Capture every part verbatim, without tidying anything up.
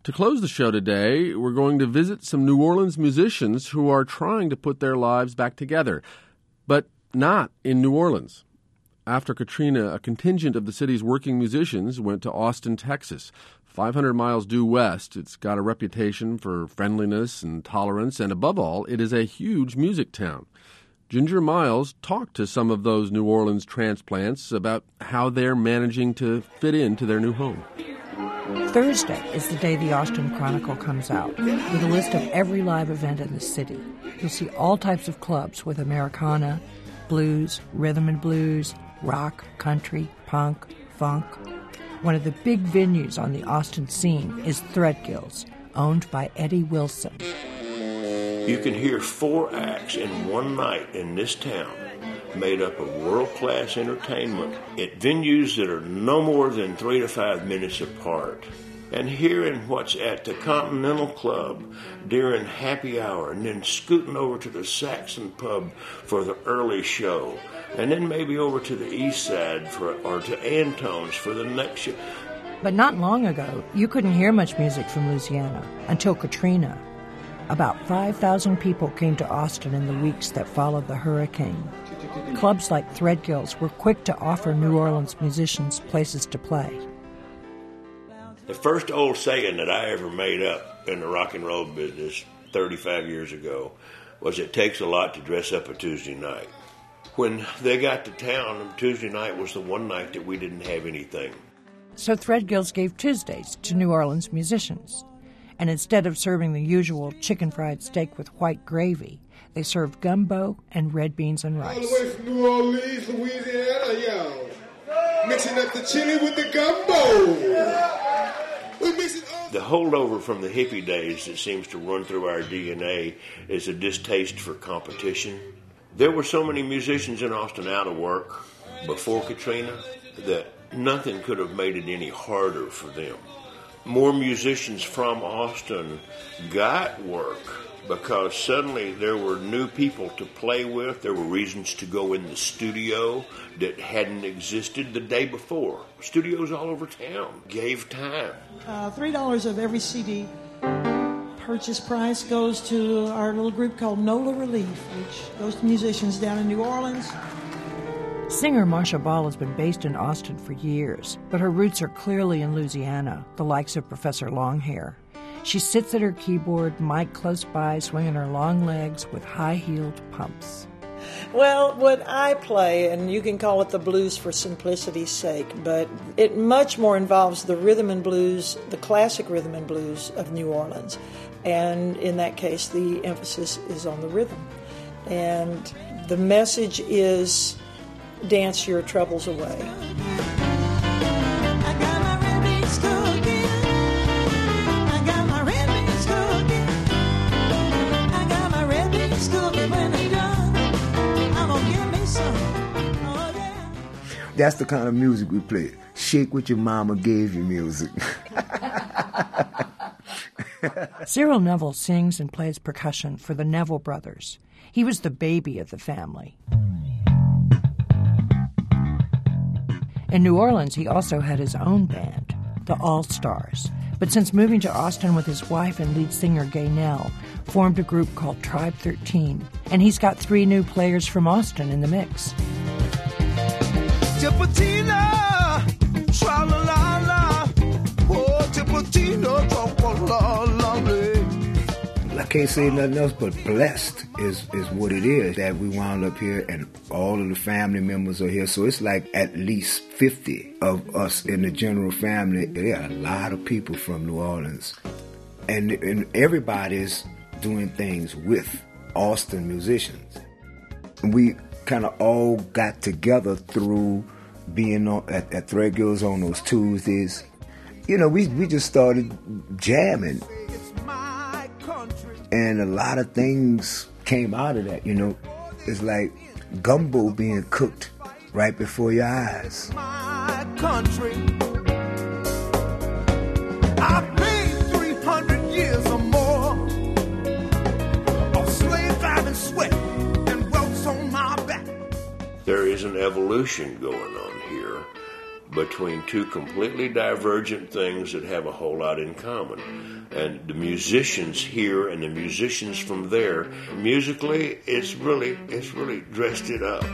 To close the show today, we're going to visit some New Orleans musicians who are trying to put their lives back together, but not in New Orleans. After Katrina, a contingent of the city's working musicians went to Austin, Texas. five hundred miles due west, it's got a reputation for friendliness and tolerance, and above all, it is a huge music town. Ginger Miles talked to some of those New Orleans transplants about how they're managing to fit into their new home. Thursday is the day the Austin Chronicle comes out, with a list of every live event in the city. You'll see all types of clubs with Americana, blues, rhythm and blues, rock, country, punk, funk. One of the big venues on the Austin scene is Threadgill's, owned by Eddie Wilson. You can hear four acts in one night in this town, made up of world-class entertainment at venues that are no more than three to five minutes apart. And hearing what's at the Continental Club during happy hour, and then scooting over to the Saxon Pub for the early show, and then maybe over to the East Side for, or to Antone's for the next show. But not long ago, you couldn't hear much music from Louisiana until Katrina. About five thousand people came to Austin in the weeks that followed the hurricane. Clubs like Threadgill's were quick to offer New Orleans musicians places to play. The first old saying that I ever made up in the rock and roll business thirty-five years ago was, it takes a lot to dress up a Tuesday night. When they got to town, Tuesday night was the one night that we didn't have anything. So Threadgill's gave Tuesdays to New Orleans musicians. And instead of serving the usual chicken fried steak with white gravy, they served gumbo and red beans and rice. All the way from New Orleans, Louisiana, y'all. Mixing up the chili with the gumbo. We mixing all the holdover from the hippie days that seems to run through our D N A is a distaste for competition. There were so many musicians in Austin out of work before Katrina that nothing could have made it any harder for them. More musicians from Austin got work because suddenly there were new people to play with. There were reasons to go in the studio that hadn't existed the day before. Studios all over town gave time. Uh, three dollars of every C D purchase price goes to our little group called NOLA Relief, which goes to musicians down in New Orleans. Singer Marsha Ball has been based in Austin for years, but her roots are clearly in Louisiana, the likes of Professor Longhair. She sits at her keyboard, mic close by, swinging her long legs with high-heeled pumps. Well, what I play, and you can call it the blues for simplicity's sake, but it much more involves the rhythm and blues, the classic rhythm and blues of New Orleans. And in that case, the emphasis is on the rhythm. And the message is, dance your troubles away. That's the kind of music we play. Shake what your mama gave you music. Cyril Neville sings and plays percussion for the Neville Brothers. He was the baby of the family. In New Orleans, he also had his own band, the All-Stars. But since moving to Austin with his wife and lead singer Gaynell, formed a group called Tribe thirteen. And he's got three new players from Austin in the mix. Tipatina, tra-la-la-la, oh, Tipatina, tra-la-la-la. I can't say nothing else but blessed is, is what it is, that we wound up here and all of the family members are here. So it's like at least fifty of us in the general family. There are a lot of people from New Orleans. And, and everybody's doing things with Austin musicians. And we kind of all got together through being on, at, at Threadgill's on those Tuesdays. You know, we, we just started jamming. And a lot of things came out of that, you know. It's like gumbo being cooked right before your eyes. My country, I've made three hundred years or more of slave driving sweat and welts on my back. There is an evolution going on here between two completely divergent things that have a whole lot in common. And the musicians here and the musicians from there, musically, it's really, it's really dressed it up.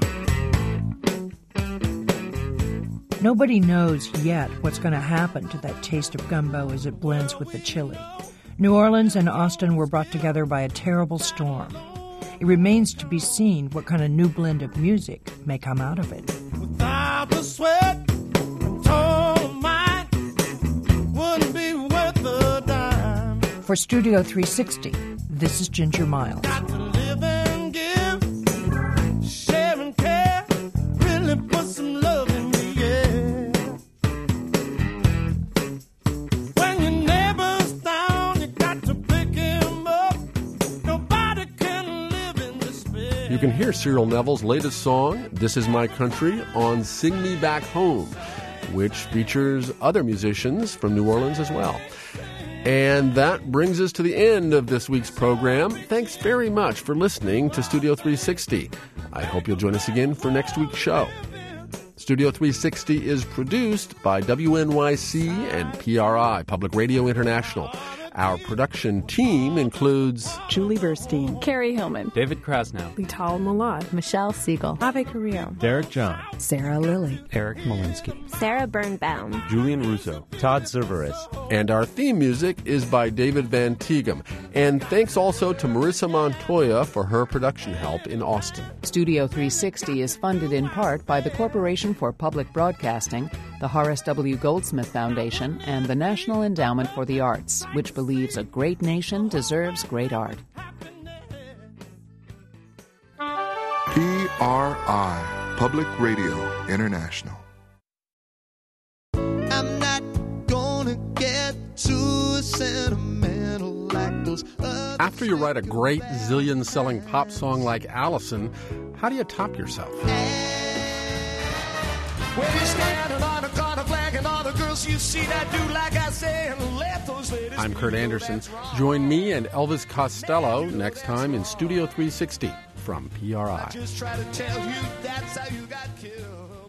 Nobody knows yet what's going to happen to that taste of gumbo as it blends with the chili. New Orleans and Austin were brought together by a terrible storm. It remains to be seen what kind of new blend of music may come out of it. Without the sweat, toil of mine wouldn't be worth a dime. For Studio three sixty, this is Ginger Miles. Got to live and give, share and care, really put some love in me, yeah. When your neighbor's down, you got to pick him up. Nobody can live in despair. You can hear Cyril Neville's latest song, This Is My Country, on Sing Me Back Home, which features other musicians from New Orleans as well. And that brings us to the end of this week's program. Thanks very much for listening to Studio three sixty. I hope you'll join us again for next week's show. Studio three sixty is produced by W N Y C and P R I, Public Radio International. Our production team includes Julie Burstein, Carrie Hillman, David Krasnow, Lital Malad, Michelle Siegel, Ave Carrillo, Derek John, Sarah Lilly, Eric Molinsky, Sarah Birnbaum, Julian Russo, Todd Cerveris. And our theme music is by David Van Tegum. And thanks also to Marissa Montoya for her production help in Austin. Studio three sixty is funded in part by the Corporation for Public Broadcasting, the Horace W. Goldsmith Foundation, and the National Endowment for the Arts, which believes a great nation deserves great art. P R I, Public Radio International. I'm not gonna get too sentimental like those other. After you write a great zillion-selling pop song like Allison, how do you top yourself? When you're standing on a corner flag and all the girls you see that do like I say and let those ladies. I'm Kurt Anderson. Join me and Elvis Costello next time in Studio three sixty from P R I. Just try to tell you that's how you got killed.